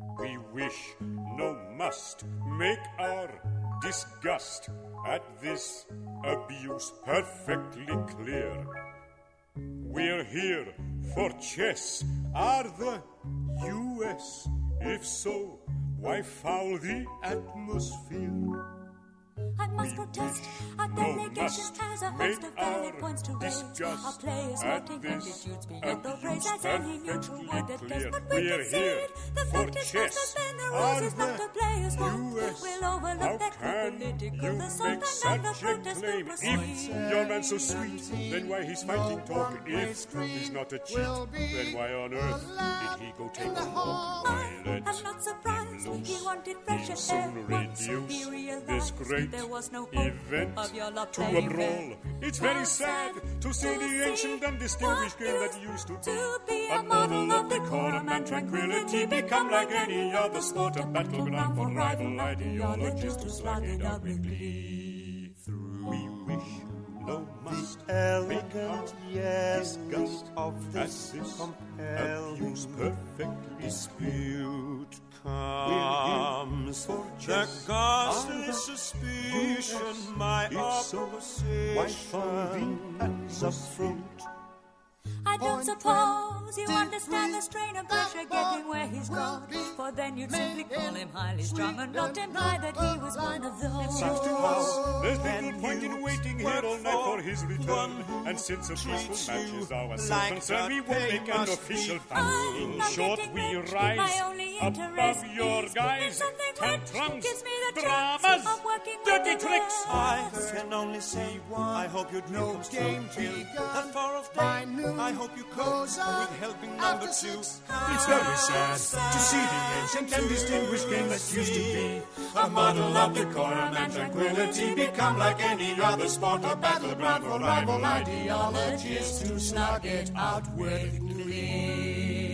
We wish, no must, make our disgust at this abuse perfectly clear. We're here for chess. Are the U.S.? If so, why foul the atmosphere? I must protest. Our delegation has a host of valid points to raise. Our players noting attitudes beyond the praise as any neutral word that does. But we concede the fact is not to spend the rules is not the players' fault. We'll overlook that political assault and the protest will proceed. If your man's so sweet, then why he's fighting talk? If he's not a cheat, then why on earth did he go take a walk? I'm not surprised. He wanted fresh air. Once he realized this great there was no event of your love to a brawl. It's very sad to see the ancient and distinguished game that used to be a model of decorum and tranquility become like any other sport, a battleground for rival ideologies to slug it out with glee. We wish, no must, elegant disgust of this compelling abuse perfectly dispute comes the ghastly suspicion my opposition is a fruit. I don't suppose you understand the strain of pressure getting where he's gone. For then you'd simply call him highly strung and not imply that he was one of those. Seems to us there's little point in waiting here all night for his return. And since a peaceful match is our sole concern, we won't make an official fuss. In short, we rise above your guys. Tantrums, dramas, dirty tricks. I can only say I hope you dream comes true till that far off day. I hope you cope with helping number 2. It's very sad to see the ancient and distinguished game that used to be a model of decorum and tranquility become like any other sport, a battleground for rival ideologies to slug it out with glee.